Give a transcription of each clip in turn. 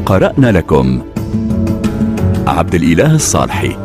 قرأنا لكم عبد الإله الصالحي.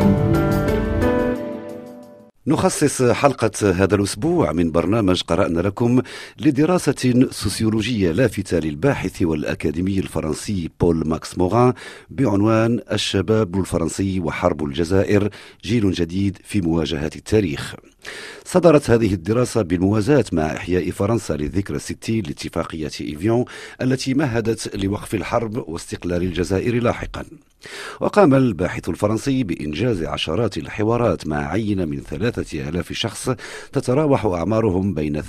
نخصص حلقة هذا الأسبوع من برنامج قرأنا لكم لدراسة سوسيولوجية لافتة للباحث والأكاديمي الفرنسي بول ماكس موغان بعنوان الشباب الفرنسي وحرب الجزائر، جيل جديد في مواجهة التاريخ. صدرت هذه الدراسة بالموازاة مع إحياء فرنسا للذكرى الستين لاتفاقية إيفيون التي مهدت لوقف الحرب واستقلال الجزائر لاحقا. وقام الباحث الفرنسي بإنجاز عشرات الحوارات مع عينة من 3000 شخص تتراوح أعمارهم بين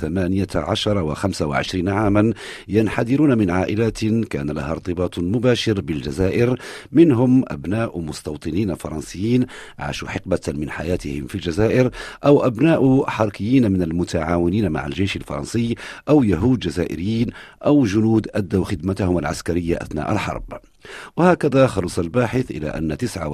18 و25 عاما، ينحدرون من عائلات كان لها ارتباط مباشر بالجزائر، منهم أبناء مستوطنين فرنسيين عاشوا حقبة من حياتهم في الجزائر، أو أبناء حركيين من المتعاونين مع الجيش الفرنسي، أو يهود جزائريين، أو جنود أدوا خدمتهم العسكرية أثناء الحرب. وهكذا خلص الباحث إلى أن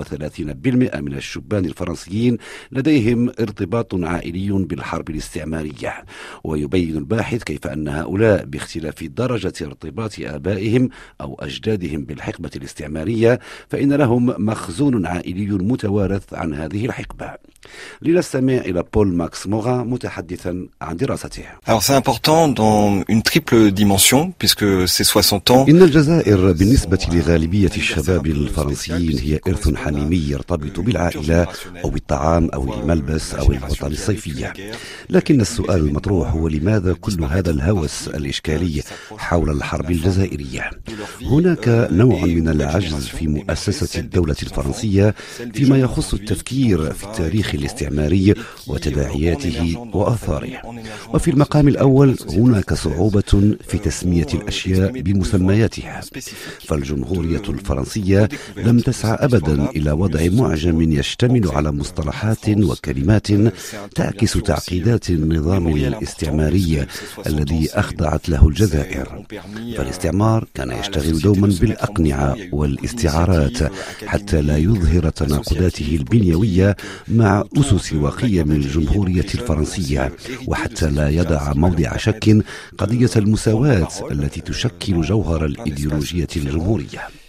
39% من الشبان الفرنسيين لديهم ارتباط عائلي بالحرب الاستعمارية. ويبين الباحث كيف أن هؤلاء باختلاف درجة ارتباط آبائهم أو أجدادهم بالحقبة الاستعمارية فإن لهم مخزون عائلي متوارث عن هذه الحقبة. لنستمع إلى بول ماكس موغان متحدثا عن دراسته. Alors c'est important dans une triple dimension puisque c'est 60 ans. إن الجزائر بالنسبة لغالبية الشباب الفرنسيين هي إرث حميمي يرتبط بالعائلة أو بالطعام أو الملبس أو العطل الصيفية. لكن السؤال المطروح هو لماذا كل هذا الهوس الإشكالي حول الحرب الجزائرية؟ هناك نوع من العجز في مؤسسة الدولة الفرنسية فيما يخص التفكير في التاريخ الاستعماري وتداعياته وآثاره. وفي المقام الأول هناك صعوبة في تسمية الأشياء بمسمياتها، فالجمهورية الفرنسية لم تسعى أبدا إلى وضع معجم يشتمل على مصطلحات وكلمات تعكس تعقيدات النظام الاستعماري الذي أخضعت له الجزائر. فالاستعمار كان يشتغل دوما بالأقنعة والاستعارات حتى لا يظهر تناقضاته البنيوية مع أسس وقيم الجمهورية الفرنسية، وحتى لا يضع موضع شك قضية المساواة التي تشكل جوهر الإيديولوجية الجمهورية.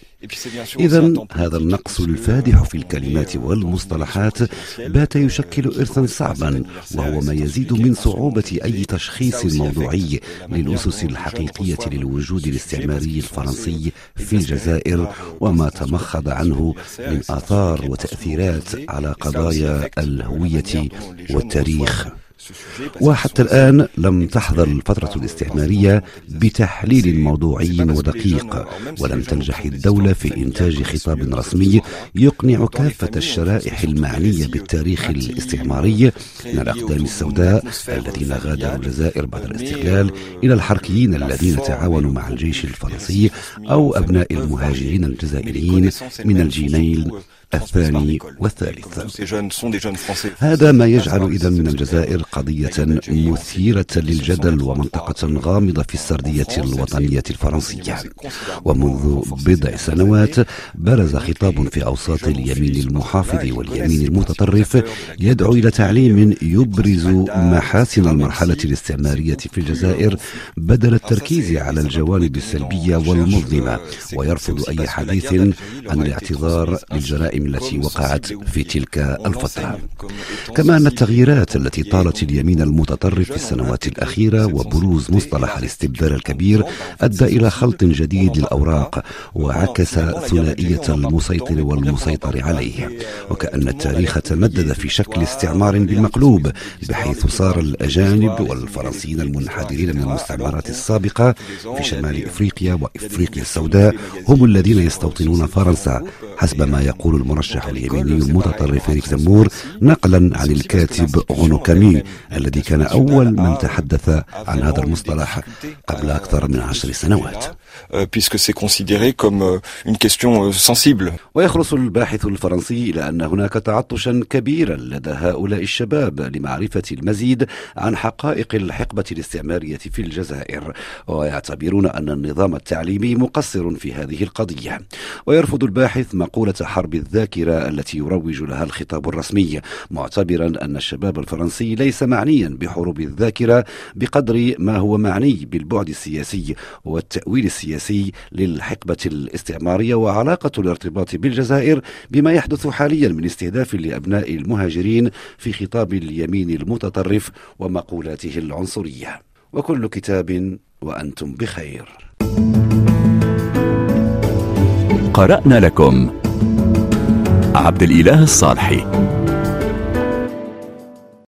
إذن هذا النقص الفادح في الكلمات والمصطلحات بات يشكل إرثا صعبا، وهو ما يزيد من صعوبة أي تشخيص موضوعي للأسس الحقيقية للوجود الاستعماري الفرنسي في الجزائر وما تمخض عنه من آثار وتأثيرات على قضايا الهوية والتاريخ. وحتى الآن لم تحظى الفترة الاستعمارية بتحليل موضوعي ودقيق، ولم تنجح الدولة في إنتاج خطاب رسمي يقنع كافة الشرائح المعنية بالتاريخ الاستعماري، من الأقدام السوداء الذين غادروا الجزائر بعد الاستقلال إلى الحركيين الذين تعاونوا مع الجيش الفرنسي، أو أبناء المهاجرين الجزائريين من الجيلين الثاني والثالث. هذا ما يجعل إذن من الجزائر قضية مثيرة للجدل ومنطقة غامضة في السردية الوطنية الفرنسية. ومنذ بضع سنوات برز خطاب في أوساط اليمين المحافظ واليمين المتطرف يدعو إلى تعليم يبرز محاسن المرحلة الاستعمارية في الجزائر بدل التركيز على الجوانب السلبية والمظلمة، ويرفض أي حديث عن الاعتذار للجرائم التي وقعت في تلك الفترة. كما أن التغييرات التي طالت اليمين المتطرف في السنوات الأخيرة وبروز مصطلح الاستبدال الكبير أدى إلى خلط جديد للأوراق، وعكس ثنائية المسيطر والمسيطر عليه، وكأن التاريخ تمدد في شكل استعمار بالمقلوب، بحيث صار الأجانب والفرنسيين المنحدرين من المستعمرات السابقة في شمال إفريقيا وإفريقيا السوداء هم الذين يستوطنون فرنسا، حسب ما يقول المرشح اليميني المتطرف إريك زمور نقلا عن الكاتب غونو كامي الذي كان أول من تحدث عن هذا المصطلح قبل أكثر من 10 سنوات. ويخلص الباحث الفرنسي إلى أن هناك تعطشا كبيرا لدى هؤلاء الشباب لمعرفة المزيد عن حقائق الحقبة الاستعمارية في الجزائر، ويعتبرون أن النظام التعليمي مقصر في هذه القضية. ويرفض الباحث مقولة حرب الذاكرة التي يروج لها الخطاب الرسمي، معتبرا أن الشباب الفرنسي ليس معنيا بحروب الذاكرة بقدر ما هو معني بالبعد السياسي والتأويل السياسي السياسي للحقبة الاستعمارية وعلاقة الارتباط بالجزائر بما يحدث حاليا من استهداف لأبناء المهاجرين في خطاب اليمين المتطرف ومقولاته العنصرية. وكل كتاب وأنتم بخير. قرأنا لكم عبد الإله الصالحي.